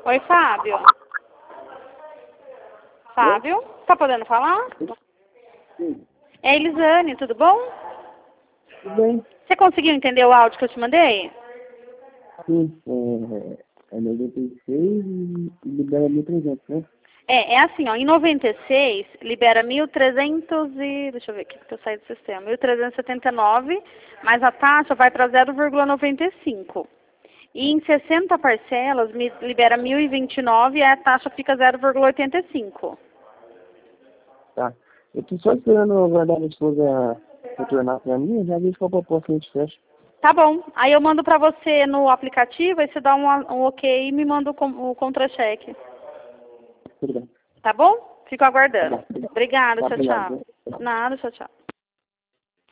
Oi, Fábio. Fábio, tá podendo falar? Sim. É a Elisane, tudo bom? Tudo bem? Você conseguiu entender o áudio que eu te mandei? Sim. É 96 e libera 1.300, né? É assim, ó, em 96 libera 1.300 e... Deixa eu ver aqui que eu saí do sistema. 1.379, mas a taxa vai para 0,95. E em 60 parcelas libera 1.029 e a taxa fica 0,85. Tá. Eu tô só esperando aguardar minha esposa retornar pra mim, já vejo qual proposta a gente fecha. Tá bom. Aí eu mando pra você no aplicativo, aí você dá um ok e me manda o contra-cheque. Tudo bem. Tá bom? Fico Tá aguardando. bom. Obrigada, Tá, tchau, obrigado. tchau. Nada, tchau, tchau.